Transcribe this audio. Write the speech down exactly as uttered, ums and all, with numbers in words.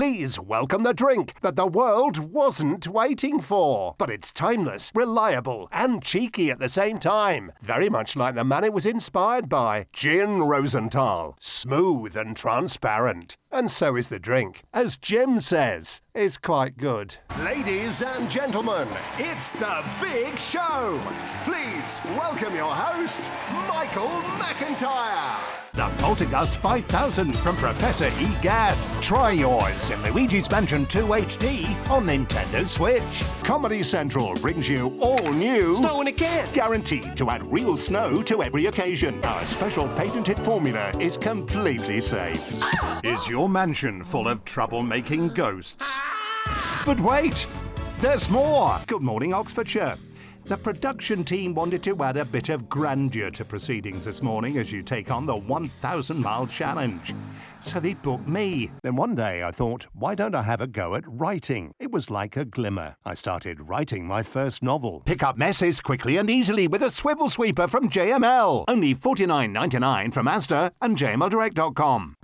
Please welcome the drink that the world wasn't waiting for. But it's timeless, reliable, and cheeky at the same time. Very much like the man it was inspired by, Gin Rosenthal. Smooth and transparent. And so is the drink. As Jim says, it's quite good. Ladies and gentlemen, it's the big show. Please welcome your host, Michael McIntyre. The Poltergust five thousand from Professor Egad. Try yours in Luigi's Mansion two H D on Nintendo Switch. Comedy Central brings you all new... Snow in a can! Guaranteed to add real snow to every occasion. Our special patented formula is completely safe. Is your mansion full of troublemaking ghosts? But wait! There's more! Good morning, Oxfordshire. The production team wanted to add a bit of grandeur to proceedings this morning as you take on the one thousand mile challenge. So they booked me. Then one day I thought, why don't I have a go at writing? It was like a glimmer. I started writing my first novel. Pick up messes quickly and easily with a swivel sweeper from J M L. Only forty-nine ninety-nine from Asda and J M L Direct dot com.